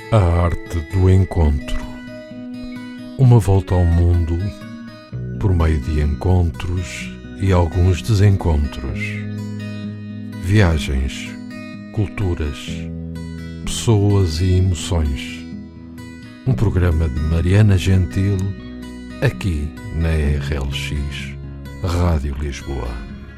A arte do encontro. Uma volta ao mundo por meio de encontros e alguns desencontros. Viagens, culturas, pessoas e emoções. Um programa de Mariana Gentil, aqui na RLX, Rádio Lisboa.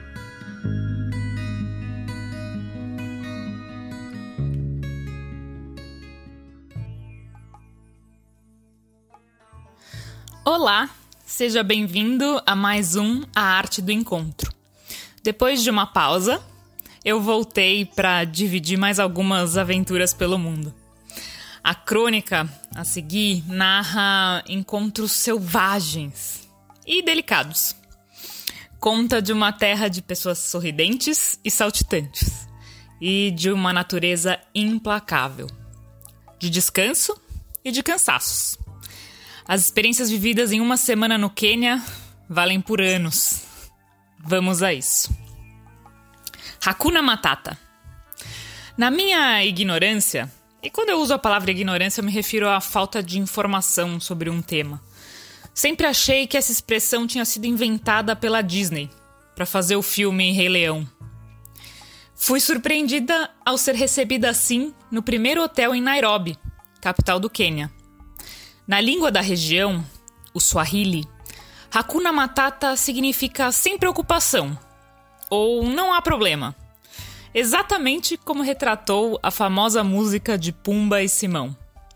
Olá, seja bem-vindo a mais A Arte do Encontro. Depois de uma pausa, eu voltei para dividir mais algumas aventuras pelo mundo. A crônica a seguir narra encontros selvagens e delicados. Conta de uma terra de pessoas sorridentes e saltitantes e de uma natureza implacável, de descanso e de cansaços. As experiências vividas em uma semana no Quênia valem por anos. Vamos a isso. Hakuna Matata. Na minha ignorância, e quando eu uso a palavra ignorância eu me refiro à falta de informação sobre um tema, sempre achei que essa expressão tinha sido inventada pela Disney para fazer o filme Rei Leão. Fui surpreendida ao ser recebida assim no primeiro hotel em Nairobi, capital do Quênia. Na língua da região, o Swahili, Hakuna Matata significa sem preocupação, ou não há problema. Exatamente como retratou a famosa música de Pumba e Simão.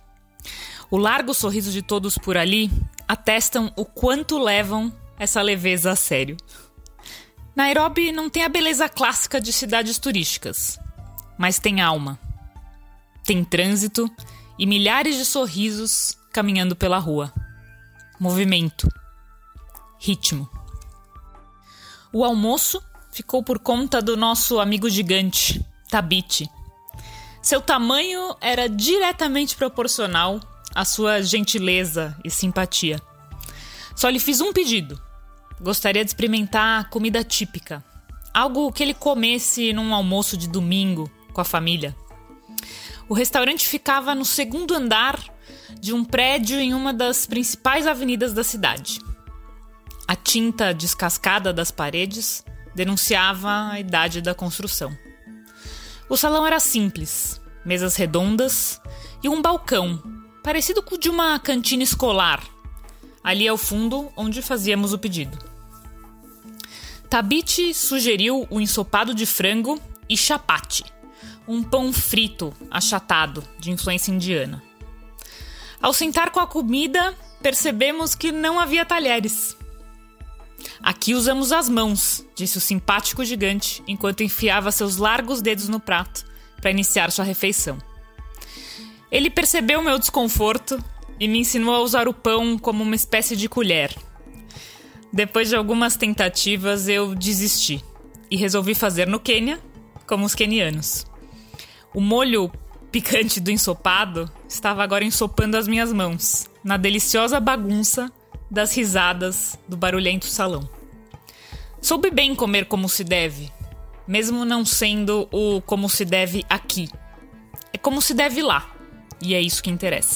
O largo sorriso de todos por ali atestam o quanto levam essa leveza a sério. Nairobi não tem a beleza clássica de cidades turísticas, mas tem alma. Tem trânsito e milhares de sorrisos caminhando pela rua. Movimento. Ritmo. O almoço ficou por conta do nosso amigo gigante, Thabiti. Seu tamanho era diretamente proporcional à sua gentileza e simpatia. Só lhe fiz um pedido. Gostaria de experimentar comida típica. Algo que ele comesse num almoço de domingo com a família. O restaurante ficava no segundo andar de um prédio em uma das principais avenidas da cidade. A tinta descascada das paredes denunciava a idade da construção. O salão era simples, mesas redondas e um balcão, parecido com o de uma cantina escolar, ali ao fundo onde fazíamos o pedido. Thabiti sugeriu o ensopado de frango e chapati, um pão frito achatado de influência indiana. Ao sentar com a comida, percebemos que não havia talheres. Aqui usamos as mãos, disse o simpático gigante, enquanto enfiava seus largos dedos no prato para iniciar sua refeição. Ele percebeu meu desconforto e me ensinou a usar o pão como uma espécie de colher. Depois de algumas tentativas, eu desisti e resolvi fazer no Quênia como os quenianos. O molho picante do ensopado estava agora ensopando as minhas mãos, na deliciosa bagunça das risadas do barulhento salão. Soube bem comer como se deve, mesmo não sendo o como se deve aqui. É como se deve lá, e é isso que interessa.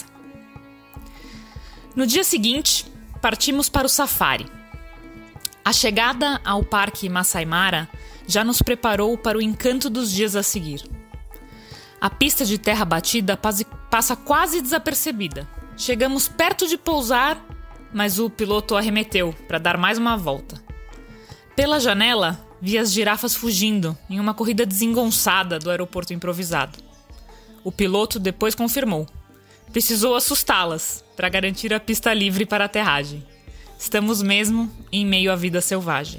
No dia seguinte, partimos para o safari. A chegada ao Parque Masai Mara já nos preparou para o encanto dos dias a seguir. A pista de terra batida passa quase desapercebida. Chegamos perto de pousar, mas o piloto arremeteu para dar mais uma volta. Pela janela, vi as girafas fugindo em uma corrida desengonçada do aeroporto improvisado. O piloto depois confirmou. Precisou assustá-las para garantir a pista livre para a aterragem. Estamos mesmo em meio à vida selvagem.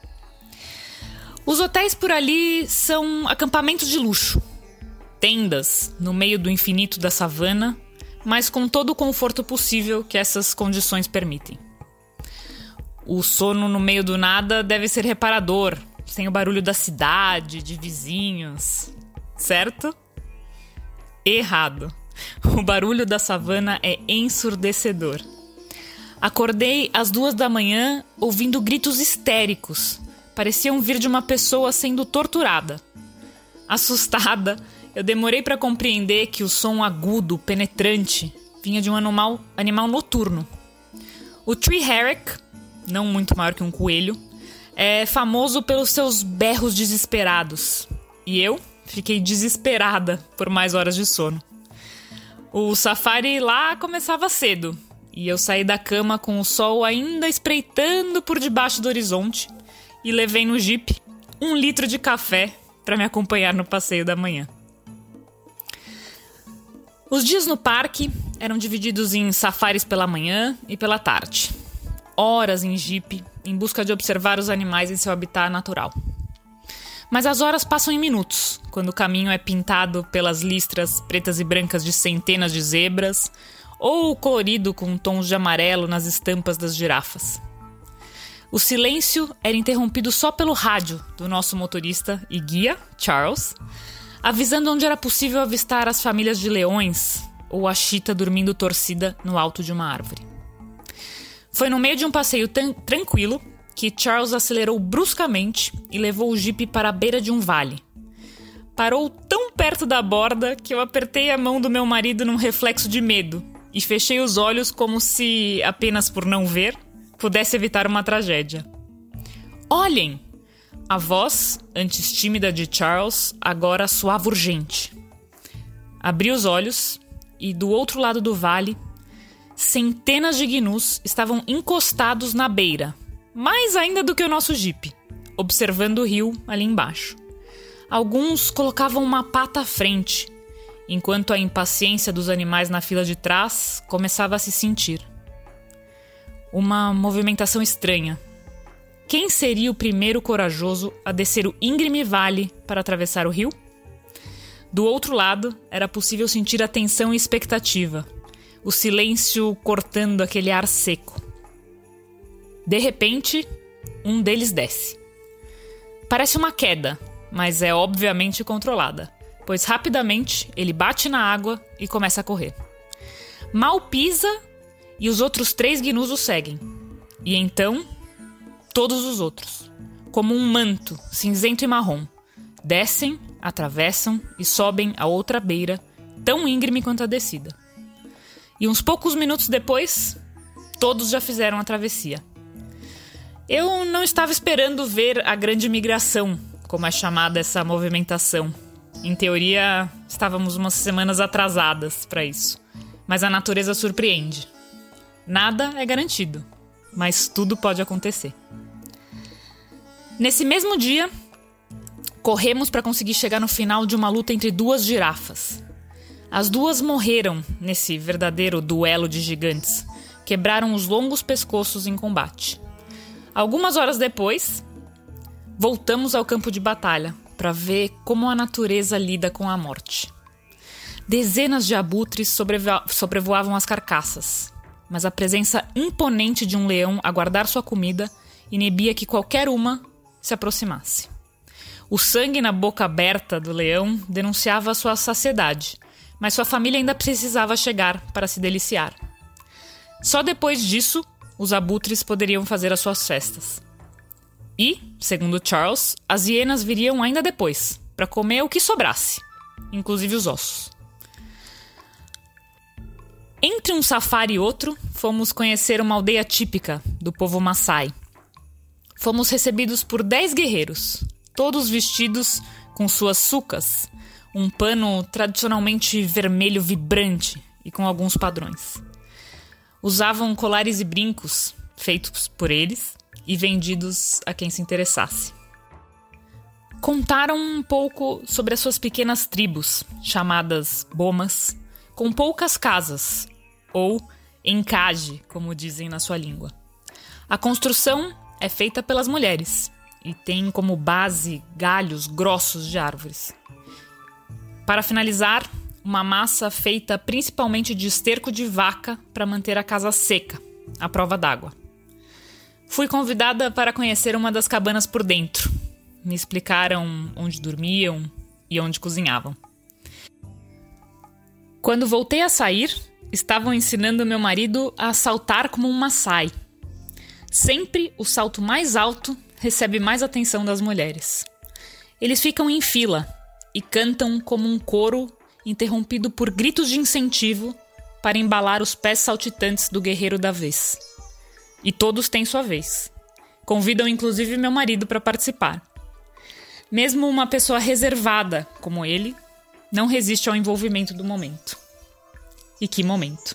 Os hotéis por ali são acampamentos de luxo. Tendas no meio do infinito da savana, mas com todo o conforto possível que essas condições permitem. O sono no meio do nada deve ser reparador, sem o barulho da cidade, de vizinhos. Certo? Errado. O barulho da savana é ensurdecedor. Acordei às 2 da manhã ouvindo gritos histéricos. Pareciam vir de uma pessoa sendo torturada. Assustada, Eu demorei para compreender que o som agudo, penetrante, vinha de um animal noturno. O tree herrick, não muito maior que um coelho, é famoso pelos seus berros desesperados. E eu fiquei desesperada por mais horas de sono. O safari lá começava cedo, e eu saí da cama com o sol ainda espreitando por debaixo do horizonte e levei no jipe 1 litro de café para me acompanhar no passeio da manhã. Os dias no parque eram divididos em safaris pela manhã e pela tarde. Horas em jipe, em busca de observar os animais em seu habitat natural. Mas as horas passam em minutos, quando o caminho é pintado pelas listras pretas e brancas de centenas de zebras, ou colorido com tons de amarelo nas estampas das girafas. O silêncio era interrompido só pelo rádio do nosso motorista e guia, Charles, avisando onde era possível avistar as famílias de leões ou a chita dormindo torcida no alto de uma árvore. Foi no meio de um passeio tranquilo que Charles acelerou bruscamente e levou o jipe para a beira de um vale. Parou tão perto da borda que eu apertei a mão do meu marido num reflexo de medo e fechei os olhos como se, apenas por não ver, pudesse evitar uma tragédia. Olhem! A voz, antes tímida de Charles, agora soava urgente. Abri os olhos e, do outro lado do vale, centenas de gnus estavam encostados na beira, mais ainda do que o nosso jipe, observando o rio ali embaixo. Alguns colocavam uma pata à frente, enquanto a impaciência dos animais na fila de trás começava a se sentir. Uma movimentação estranha. Quem seria o primeiro corajoso a descer o íngreme vale para atravessar o rio? Do outro lado, era possível sentir a tensão e expectativa, o silêncio cortando aquele ar seco. De repente, um deles desce. Parece uma queda, mas é obviamente controlada, pois rapidamente ele bate na água e começa a correr. Mal pisa e os outros 3 gnus o seguem. E então, todos os outros, como um manto cinzento e marrom, descem, atravessam e sobem a outra beira, tão íngreme quanto a descida. E uns poucos minutos depois, todos já fizeram a travessia. Eu não estava esperando ver a grande migração, como é chamada essa movimentação. Em teoria, estávamos umas semanas atrasadas para isso. Mas a natureza surpreende. Nada é garantido, mas tudo pode acontecer. Nesse mesmo dia, corremos para conseguir chegar no final de uma luta entre 2 girafas. As 2 morreram nesse verdadeiro duelo de gigantes. Quebraram os longos pescoços em combate. Algumas horas depois, voltamos ao campo de batalha para ver como a natureza lida com a morte. Dezenas de abutres sobrevoavam as carcaças, mas a presença imponente de um leão a guardar sua comida inibia que qualquer uma se aproximasse. O sangue na boca aberta do leão denunciava sua saciedade, mas sua família ainda precisava chegar para se deliciar. Só depois disso, os abutres poderiam fazer as suas festas. E, segundo Charles, as hienas viriam ainda depois, para comer o que sobrasse, inclusive os ossos. Entre um safari e outro, fomos conhecer uma aldeia típica do povo Maasai. Fomos recebidos por 10 guerreiros, todos vestidos com suas sucas, um pano tradicionalmente vermelho vibrante e com alguns padrões. Usavam colares e brincos feitos por eles e vendidos a quem se interessasse. Contaram um pouco sobre as suas pequenas tribos, chamadas bomas, com poucas casas, ou encage, como dizem na sua língua. A construção é feita pelas mulheres e tem como base galhos grossos de árvores. Para finalizar, uma massa feita principalmente de esterco de vaca para manter a casa seca, à prova d'água. Fui convidada para conhecer uma das cabanas por dentro. Me explicaram onde dormiam e onde cozinhavam. Quando voltei a sair, estavam ensinando meu marido a saltar como um Maasai. Sempre o salto mais alto recebe mais atenção das mulheres. Eles ficam em fila, e cantam como um coro interrompido por gritos de incentivo para embalar os pés saltitantes do guerreiro da vez. E todos têm sua vez. Convidam inclusive meu marido para participar. Mesmo uma pessoa reservada como ele, não resiste ao envolvimento do momento. E que momento!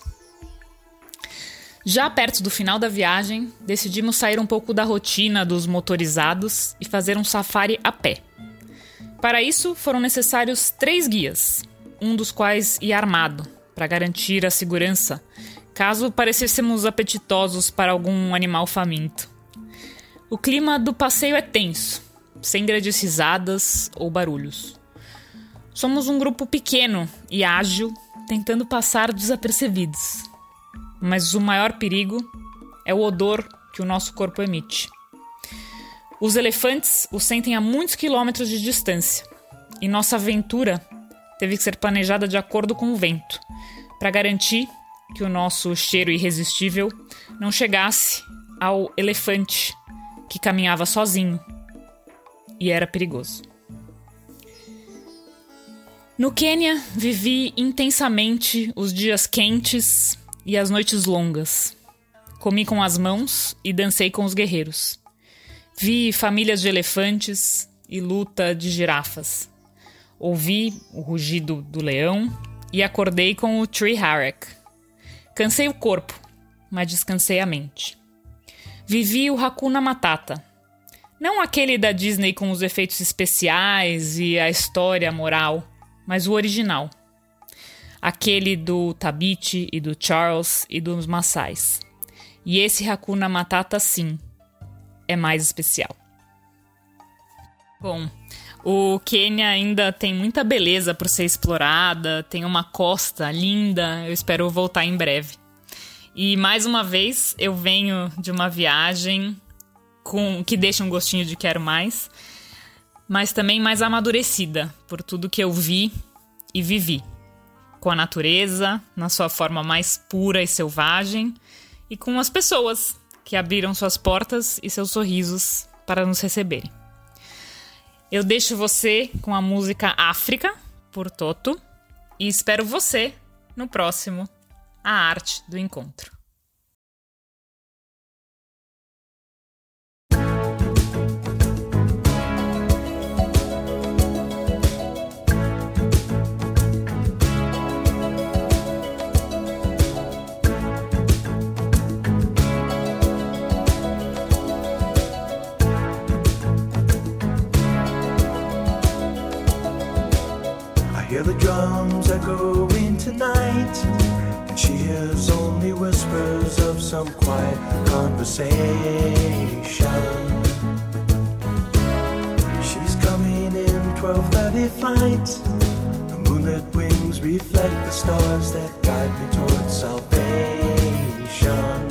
Já perto do final da viagem, decidimos sair um pouco da rotina dos motorizados e fazer um safari a pé. Para isso, foram necessários 3 guias, um dos quais ia armado, para garantir a segurança, caso parecêssemos apetitosos para algum animal faminto. O clima do passeio é tenso, sem grandes risadas ou barulhos. Somos um grupo pequeno e ágil, tentando passar desapercebidos. Mas o maior perigo é o odor que o nosso corpo emite. Os elefantes o sentem a muitos quilômetros de distância, e nossa aventura teve que ser planejada de acordo com o vento, para garantir que o nosso cheiro irresistível não chegasse ao elefante que caminhava sozinho e era perigoso. No Quênia, vivi intensamente os dias quentes e as noites longas. Comi com as mãos e dancei com os guerreiros. Vi famílias de elefantes e luta de girafas. Ouvi o rugido do leão e acordei com o Tree Harrock. Cansei o corpo, mas descansei a mente. Vivi o Hakuna Matata. Não aquele da Disney com os efeitos especiais e a história moral, mas o original. Aquele do Tabit e do Charles e dos Maasais. E esse Hakuna Matata, sim, é mais especial. Bom, o Quênia ainda tem muita beleza por ser explorada, tem uma costa linda, eu espero voltar em breve. E mais uma vez eu venho de uma viagem que deixa um gostinho de quero mais, mas também mais amadurecida por tudo que eu vi e vivi. Com a natureza, na sua forma mais pura e selvagem, e com as pessoas que abriram suas portas e seus sorrisos para nos receberem. Eu deixo você com a música África, por Toto, e espero você no próximo A Arte do Encontro. Hear the drums echoing tonight, and she hears only whispers of some quiet conversation. She's coming in 12:30 flight. The moonlit wings reflect the stars that guide me towards salvation.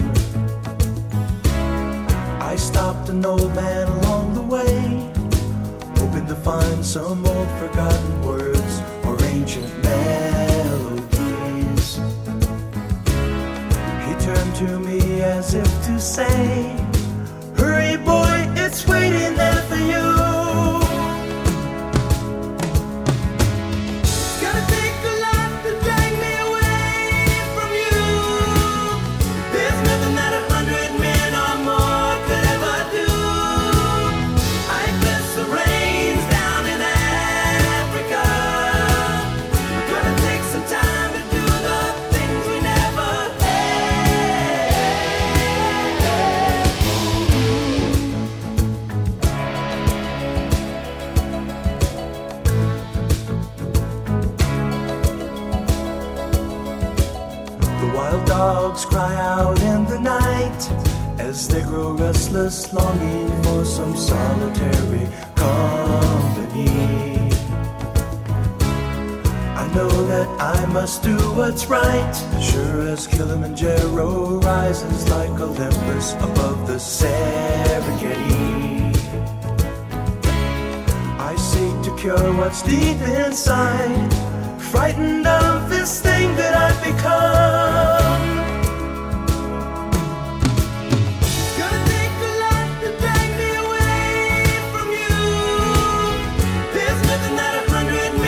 I stopped an old man along the way, hoping to find some old forgotten words or ancient melodies. He turned to me as if to say, hurry boy, it's waiting there for you. It's gonna take a lot to drag me away from you. There's nothing that 100 men or more could ever do. I bless the rains down in Africa. Gonna take some time to do the things we never had. The wild dogs cry out in the night as they grow restless, longing for some solitary company. I know that I must do what's right, sure as Kilimanjaro rises like Olympus above the Serengeti. I seek to cure what's deep inside, frightened of this thing that I've become. It's gonna take a lot to drag me away from you. There's nothing that 100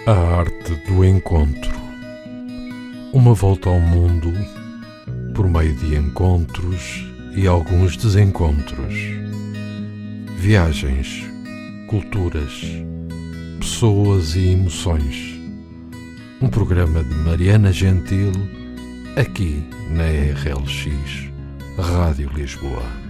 A arte do encontro. Uma volta ao mundo por meio de encontros e alguns desencontros. Viagens, culturas, pessoas e emoções. Um programa de Mariana Gentil, aqui na RLX, Rádio Lisboa.